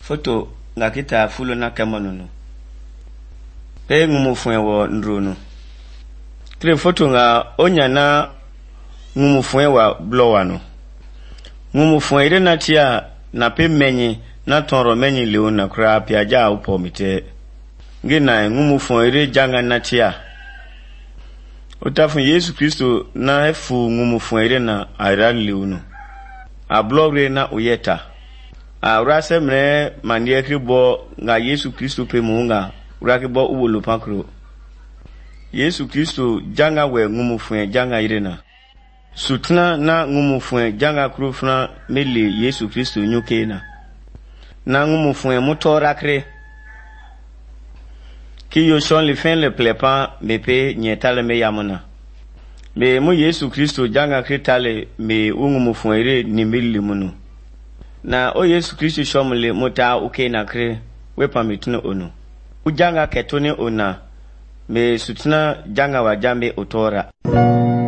Foto nga kita fulo na kamanunu. Pe ngumufuen wo ndronu. Kire foto nga onya na ngumufuen wa blowano. Ngumufuen ire na tia na pe menyi na tonro menyi leona kra piaja upo mite. Ngina ngumufuen ire janga na tia. Otafun Yesu Kristo na efu ngumufuen ire na airan leunu. A blogre na uyeta. A urase mre mandie kribo nga Yesu Kristo pe muunga urake bo uwolo pankro. Yesu Kristo janga we ngumufuen janga irena. Sutna na ngumufuen janga krufna mele Yesu Kristo nyukena. Na ngumufuen mutora kre. Ki yo shon le fin le plepan mepe nyetale me yamona. Me mu Yesu Kristo janga kre tale me ngumufuen ire nimili munu. Na o Yesu Kristo shomule muta ukena kre wepa mituna onu. Ujanga ketone ona me sutuna janga wa jambe otora.